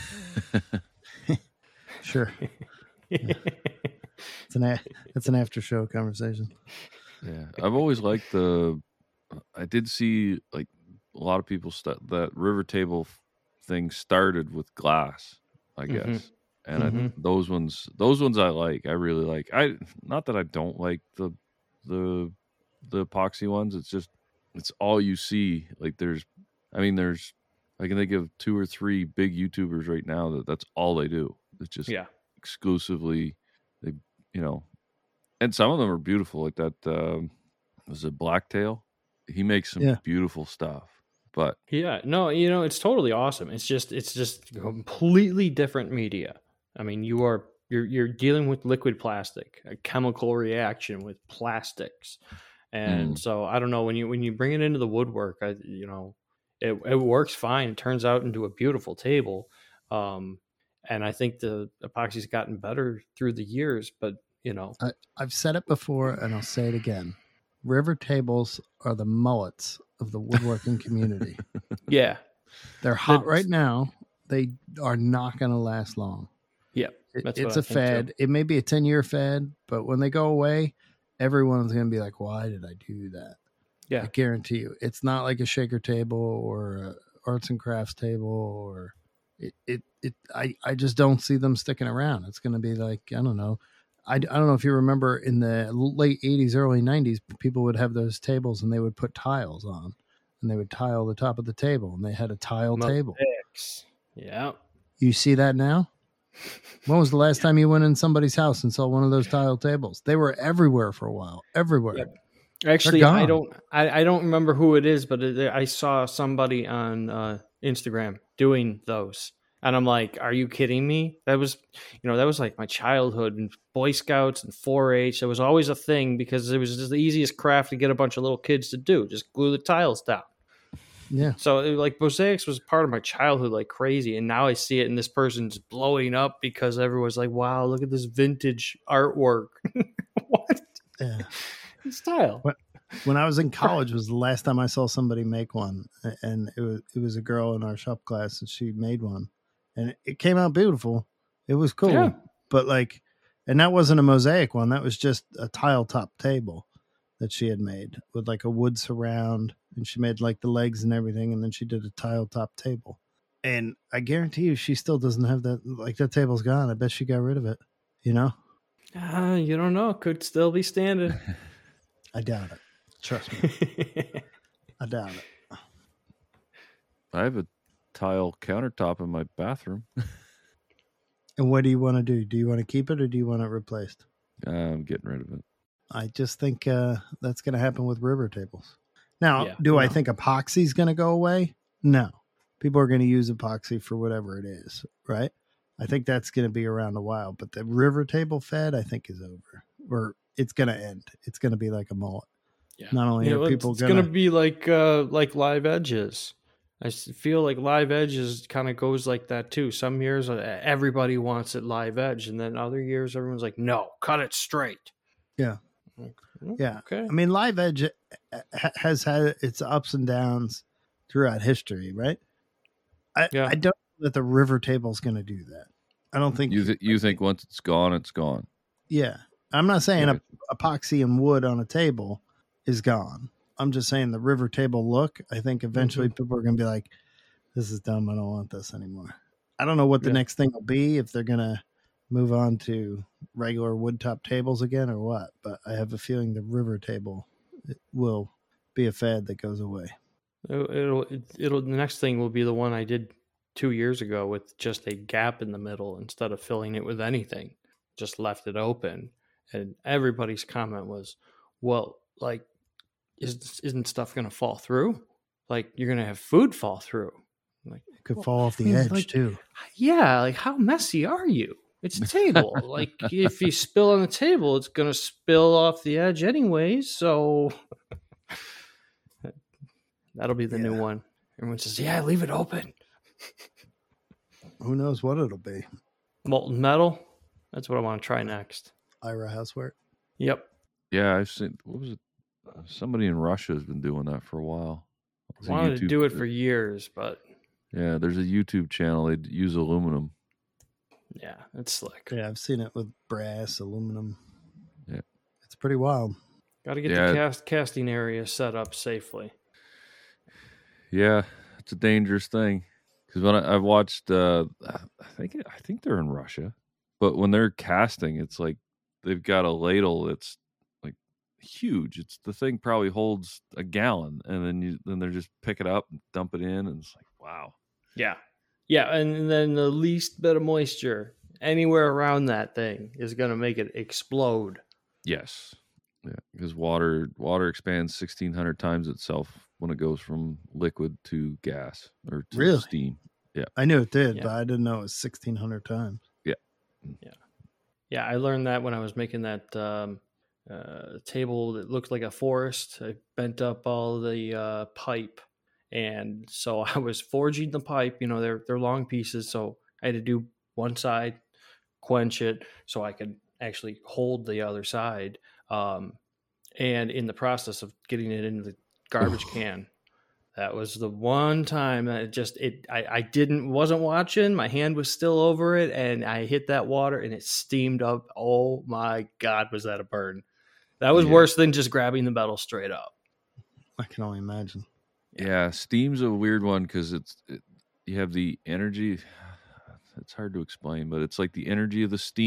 Sure. Yeah. It's an, a, it's an after show conversation. Yeah. I've always liked the, I did see like a lot of people st- that river table thing started with glass, I guess. Mm-hmm. And mm-hmm. I, those ones, those ones I like, I really like. I, not that I don't like the, the, the epoxy ones. It's just, it's all you see. Like there's, I mean, there's, I can think of two or three big YouTubers right now that that's all they do. It's just yeah. exclusively, they, you know, and some of them are beautiful. Like that, um, was it Blacktail? He makes some yeah. beautiful stuff. But yeah, no, you know, it's totally awesome. It's just, it's just completely different media. I mean, you are, you're, you're dealing with liquid plastic, a chemical reaction with plastics. And mm. so I don't know when you, when you bring it into the woodwork, I, you know, it, it works fine. It turns out into a beautiful table. Um, and I think the epoxy's gotten better through the years, but you know, I, I've said it before and I'll say it again. River tables are the mullets of the woodworking community. Yeah. They're hot that's, right now. They are not going to last long. Yeah. It, it's a fad. Too. It may be a ten year fad, but when they go away, everyone's going to be like, why did I do that? Yeah. I guarantee you. It's not like a shaker table or a arts and crafts table or it, it, it I, I just don't see them sticking around. It's going to be like, I don't know. I, I don't know if you remember in the late eighties, early nineties, people would have those tables and they would put tiles on and they would tile the top of the table and they had a tile Mosaics. table. Yeah. You see that now? When was the last time you went in somebody's house and saw one of those tile tables? They were everywhere for a while, everywhere. Yep. Actually, I don't, I, I don't remember who it is, but it, I saw somebody on uh, Instagram doing those. And I'm like, are you kidding me? That was, you know, that was like my childhood and Boy Scouts and four H. It was always a thing because it was just the easiest craft to get a bunch of little kids to do. Just glue the tiles down. Yeah. So it, like mosaics was part of my childhood like crazy. And now I see it and this person's blowing up because everyone's like, wow, look at this vintage artwork. What? Yeah. Style. What? When I was in college was the last time I saw somebody make one. And it was, it was a girl in our shop class and she made one. And it came out beautiful. It was cool. Yeah. But like, and that wasn't a mosaic one. That was just a tile top table that she had made with like a wood surround. And she made like the legs and everything. And then she did a tile top table. And I guarantee you, she still doesn't have that. Like that table's gone. I bet she got rid of it. You know? Uh, you don't know. Could still be standing. I doubt it. Trust me. I doubt it. I have a tile countertop in my bathroom. And what do you want to do? Do you want to keep it or do you want it replaced? I'm getting rid of it. I just think uh, that's going to happen with river tables. Now, Yeah, do no. I think epoxy is going to go away? No. People are going to use epoxy for whatever it is, right? I think that's going to be around a while. But the river table fed, I think, is over. Or it's going to end. It's going to be like a mullet. Yeah. Not only You are know, people it's going gonna be like uh, like Live Edges. I s- feel like Live Edges kind of goes like that too. Some years uh, everybody wants it live edge, and then other years everyone's like, "No, cut it straight." Yeah. Like, "Oh, Yeah. Okay. I mean, Live Edge ha- has had its ups and downs throughout history, right? I, Yeah. I don't know that the river table is going to do that. I don't think You th- you think once it's gone, it's gone. Yeah. I'm not saying Yeah. a, epoxy and wood on a table is gone. I'm just saying the river table look, I think eventually people are going to be like, this is dumb. I don't want this anymore. I don't know what the Yeah. next thing will be, if they're going to move on to regular wood top tables again or what. But I have a feeling the river table will be a fad that goes away. It'll, it'll it'll the next thing will be the one I did two years ago with just a gap in the middle instead of filling it with anything. Just left it open, and everybody's comment was, "Well, like, is isn't stuff going to fall through? Like, you're going to have food fall through? Like, It could Well, fall off the I mean, edge like- too. yeah, like how messy are you? It's a table. Like, if you spill on the table, it's going to spill off the edge anyways. So that'll be the new Yeah. one. Everyone says, "Yeah, leave it open." Who knows what it'll be? Molten metal. That's what I want to try next. Ira Housework. Yep. Yeah, I've seen. What was it? Uh, Somebody in Russia has been doing that for a while. It's a Wanted to YouTube- do it for years, but Yeah, there's a YouTube channel. They use aluminum. yeah, it's slick. Yeah, I've seen it with brass, aluminum. Yeah. It's pretty wild. Got to get Yeah. the cast casting area set up safely. Yeah, it's a dangerous thing because when I, I've watched, uh, I think I think they're in Russia, but when they're casting, it's like they've got a ladle that's like huge. It's the thing probably holds a gallon, and then you then they're just pick it up and dump it in, and it's like wow. Yeah. Yeah, and then the least bit of moisture anywhere around that thing is going to make it explode. Yes, yeah, because water water expands sixteen hundred times itself when it goes from liquid to gas or to Really? steam. I knew it did, Yeah. but I didn't know it was sixteen hundred times. Yeah, I learned that when I was making that um, uh, table that looked like a forest. I bent up all the uh, pipe, and so I was forging the pipe. You know, they're they're long pieces, so I had to do one side, quench it, so I could actually hold the other side. Um, and in the process of getting it into the garbage can, that was the one time that it just it I, I didn't wasn't watching. My hand was still over it, and I hit that water, and it steamed up. Oh my God, was that a burn? That was Yeah. worse than just grabbing the metal straight up. I can only imagine. Yeah, steam's a weird one because it's it, you have the energy. It's hard to explain, but it's like the energy of the steam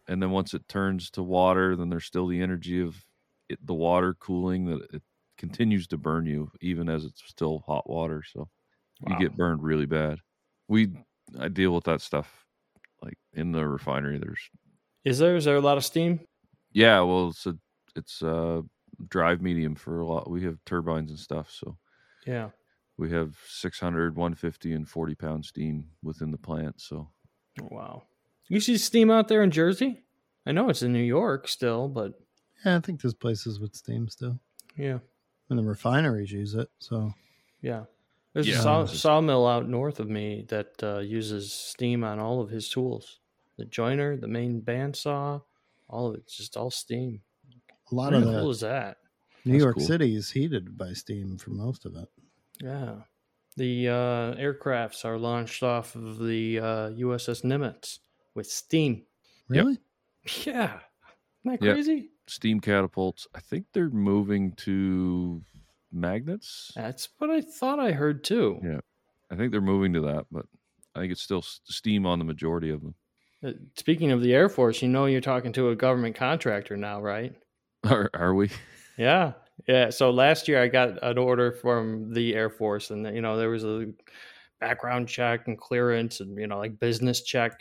and then once it turns to water, then there's still the energy of it, the water cooling that it continues to burn you even as it's still hot water. So wow. You get burned really bad. We I deal with that stuff like in the refinery. There's is there is there a lot of steam? Yeah, well, it's a it's a drive medium for a lot. We have turbines and stuff, so yeah, we have six hundred, one fifty, and forty pound steam within the plant. So wow, you see steam out there in Jersey? I know it's in New York still, but yeah, I think there's places with steam still. Yeah, and the refineries use it. So yeah, there's Yeah. a saw, sawmill out north of me that uh, uses steam on all of his tools. The joiner, the main bandsaw, all of it's just all steam. A lot How of cool the is that? New That's York cool. City is heated by steam for most of it. Yeah. The uh, aircrafts are launched off of the uh, U S S Nimitz with steam. Really? Yeah. Isn't that Yep. crazy? steam catapults. I think they're moving to magnets. That's what I thought I heard too. Yeah, I think they're moving to that, but I think it's still s- steam on the majority of them. Uh, Speaking of the Air Force, you know you're talking to a government contractor now, right? Are, are we? Yeah. Yeah. So last year I got an order from the Air Force, and you know there was a background check and clearance and you know like business check.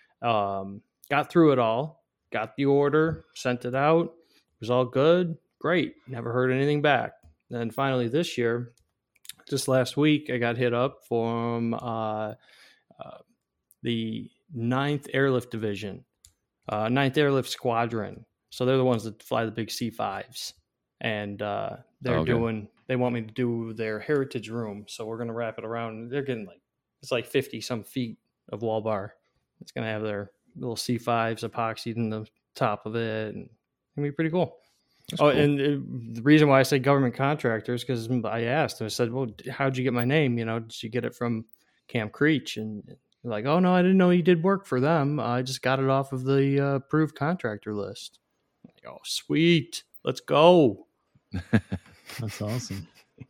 Um, got through it all, got the order, sent it out. It was all good. Great. Never heard anything back. Then finally this year, just last week, I got hit up from uh, uh, the ninth Airlift Division, uh, ninth Airlift Squadron. So they're the ones that fly the big C fives. And uh, they're Okay. doing, they want me to do their heritage room. So we're going to wrap it around. They're getting like, it's like fifty some feet of wall bar. It's going to have their little C fives epoxied in the top of it. And it's going to be pretty cool. That's Oh, cool. and uh, the reason why I say government contractors, because I asked, I said, well, how'd you get my name? You know, did you get it from Camp Creech? And they're like, oh, no, I didn't know you did work for them. I just got it off of the uh, approved contractor list. I'm like, oh, sweet. Let's go. That's awesome.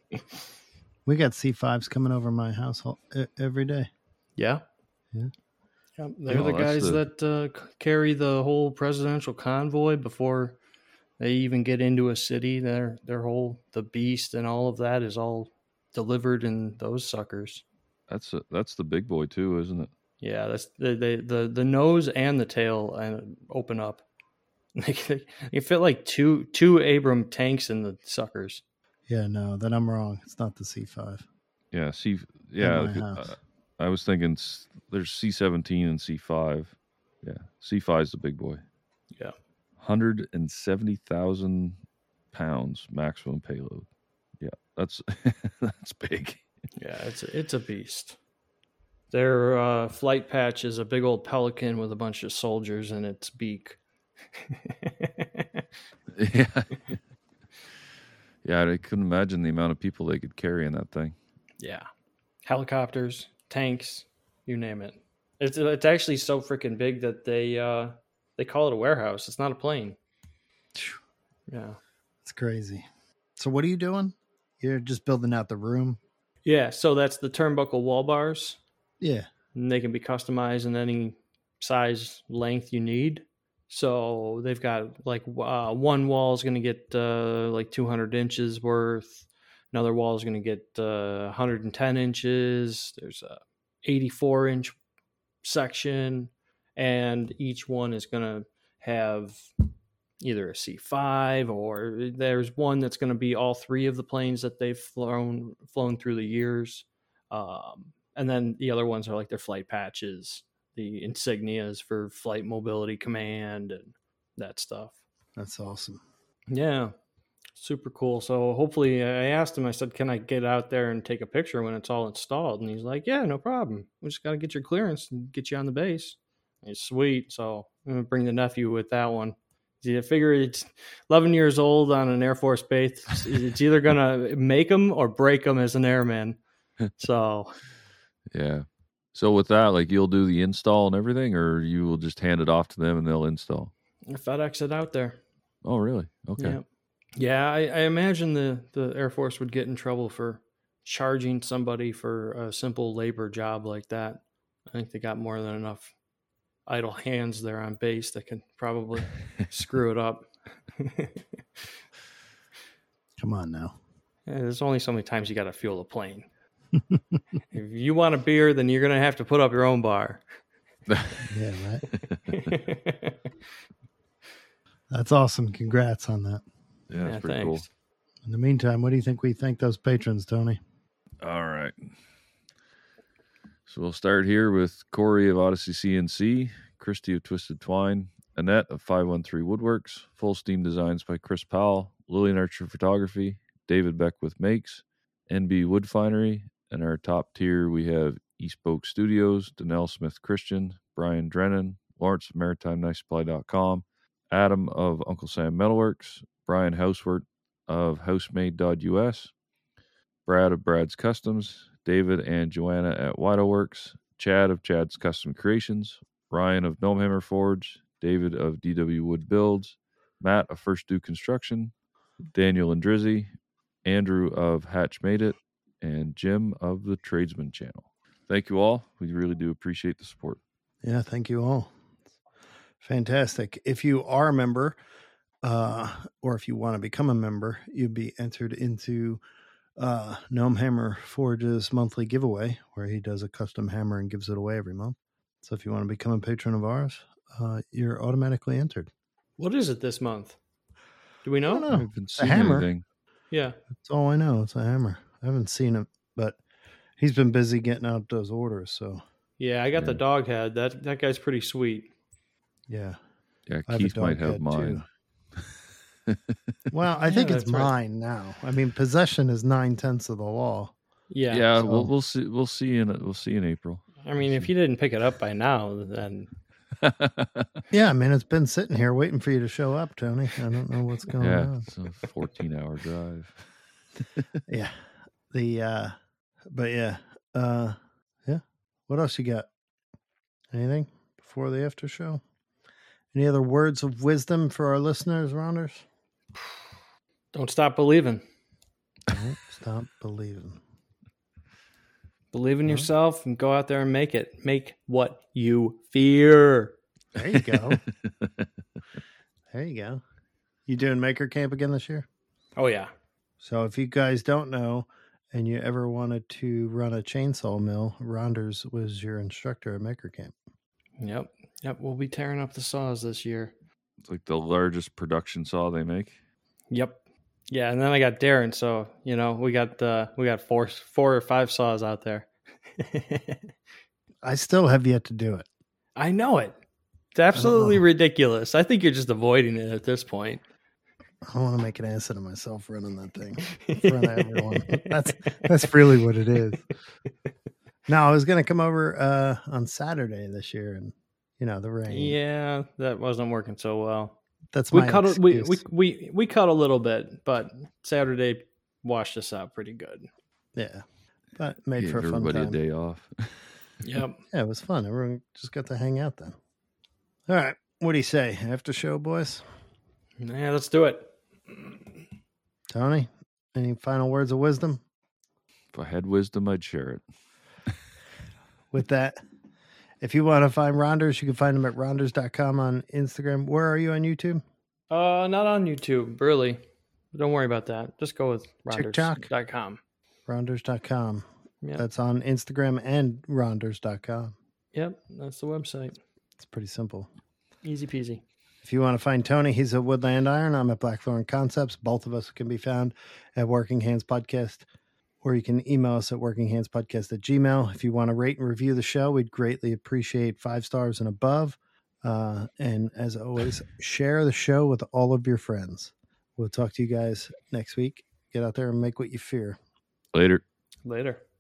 We got C fives coming over my house all- e- every day. Yeah. Yeah. Yeah, they're Oh, the that's guys the- that uh, c- carry the whole presidential convoy before they even get into a city. Their their whole the beast and all of that is all delivered in those suckers. That's a, that's the big boy too, isn't it? Yeah, that's the the the, the nose and the tail and open up. They they fit like two two Abram tanks in the suckers. Yeah, no, then I'm wrong. It's not the C five. Yeah, C. Yeah, my uh, house. I was thinking s- there's C seventeen and C five. Yeah, C five is the big boy. Yeah. one hundred seventy thousand pounds maximum payload. Yeah, that's that's big. Yeah, it's a, it's a beast. Their uh, flight patch is a big old pelican with a bunch of soldiers in its beak. Yeah, yeah. I couldn't imagine the amount of people they could carry in that thing. Yeah, helicopters, tanks, you name it. It's it's actually so freaking big that they uh, they call it a warehouse. It's not a plane. Yeah, It's crazy. So what are you doing? You're just building out the room? yeah. So that's the turnbuckle wall bars, Yeah. and they can be customized in any size length you need. So they've got like uh, one wall is going to get uh, like two hundred inches worth. Another wall is going to get uh, one hundred ten inches. There's a eighty-four inch section, and each one is going to have either a C five or there's one that's going to be all three of the planes that they've flown flown through the years. Um, and then the other ones are like their flight patches, the insignias for Flight Mobility Command and that stuff. That's awesome. Yeah, super cool. So hopefully, I asked him, I said, can I get out there and take a picture when it's all installed? And he's like, yeah, no problem. We just got to get your clearance and get you on the base. It's sweet. So I'm going to bring the nephew with that one. I figure it's eleven years old on an Air Force base. It's either going to make him or break him as an airman. So Yeah. So with that, like you'll do the install and everything, or you will just hand it off to them and they'll install. FedEx it out there. Oh, really? Okay. Yeah, yeah. I, I imagine the, the Air Force would get in trouble for charging somebody for a simple labor job like that. I think they got more than enough idle hands there on base that can probably screw it up. Come on now. Yeah, there's only so many times you got to fuel a plane. If you want a beer, then you're going to have to put up your own bar. Yeah, right. That's awesome. Congrats on that. Yeah, that's Yeah, pretty thanks. cool. In the meantime, what do you think we thank those patrons, Tony? All right. So we'll start here with Corey of Odyssey C N C, Christy of Twisted Twine, Annette of five one three Woodworks, Full Steam Designs by Chris Powell, Lillian Archer Photography, David Beck with Makes, N B Wood Finery, and our top tier we have East Oak Studios, Danelle Smith Christian, Brian Drennan, Lawrence of Maritime Knife Supply dot com, Adam of Uncle Sam Metalworks, Brian Houseworth of Housemade dot U S, Brad of Brad's Customs, David and Joanna at Widoworks, Chad of Chad's Custom Creations, Ryan of Gnomehammer Forge, David of D W Wood Builds, Matt of First Do Construction, Daniel and Drizzy, Andrew of Hatch Made It, and Jim of the Tradesman Channel. Thank you all. We really do appreciate the support. Yeah, thank you all. Fantastic. If you are a member, uh, or if you want to become a member, you'd be entered into uh, Gnomehammer Forge's monthly giveaway, where he does a custom hammer and gives it away every month. So if you want to become a patron of ours, uh, you're automatically entered. What is it this month? Do we I know? don't I know. haven't a seen hammer. anything. Yeah. That's all I know. It's a hammer. I haven't seen it, but he's been busy getting out those orders. So Yeah, I got Yeah. the dog head. That that guy's pretty sweet. yeah. Yeah, I have a Keith might dog have head, mine. Well, I Yeah, think it's that's right. mine now. I mean, possession is nine tenths of the law. Yeah. yeah, so- we'll we'll see. We'll see in we'll see in April. I mean, if you didn't pick it up by now, then Yeah, I mean, it's been sitting here waiting for you to show up, Tony. I don't know what's going yeah, on. it's a fourteen-hour drive. Yeah. The uh but yeah. Uh yeah. What else you got? Anything before the after show? Any other words of wisdom for our listeners, Rounders? don't stop believing. Don't stop believing. Believe in Well. yourself and go out there and make it. Make what you fear. There you go. There you go. You doing Maker Camp again this year? Oh, yeah. So if you guys don't know and you ever wanted to run a chainsaw mill, Ronders was your instructor at Maker Camp. Yep. Yep. We'll be tearing up the saws this year. It's like the largest production saw they make. Yep. Yeah, and then I got Darren, so you know we got uh, we got four four or five saws out there. I still have yet to do it. I know it. It's absolutely know. ridiculous. I think you're just avoiding it at this point. I want to make an ass of myself running that thing in front of everyone. That's that's really what it is. No, I was going to come over uh, on Saturday this year, and you know the rain. Yeah, that wasn't working so well. That's We my cut a, we, excuse. we we we cut a little bit, but Saturday washed us out pretty good. Yeah, but made Gave for a fun everybody time. a day off. Yep. Yeah, it was fun. Everyone just got to hang out then. All right, what do you say? After show, boys. Yeah, let's do it. Tony, any final words of wisdom? If I had wisdom, I'd share it. With that, if you want to find Ronders, you can find them at ronders dot com on Instagram. Where are you on YouTube? Uh, not on YouTube, really. Don't worry about that. Just go with TikTok? ronders dot com. ronders dot com. Yep. That's on Instagram and ronders dot com. Yep, that's the website. It's pretty simple. Easy peasy. If you want to find Tony, he's at Woodland Iron. I'm at Blackthorn Concepts. Both of us can be found at Working Hands Podcast, or you can email us at workinghandspodcast at gmail. If you want to rate and review the show, we'd greatly appreciate five stars and above. Uh, and as always, share the show with all of your friends. We'll talk to you guys next week. Get out there and make what you fear. Later. Later.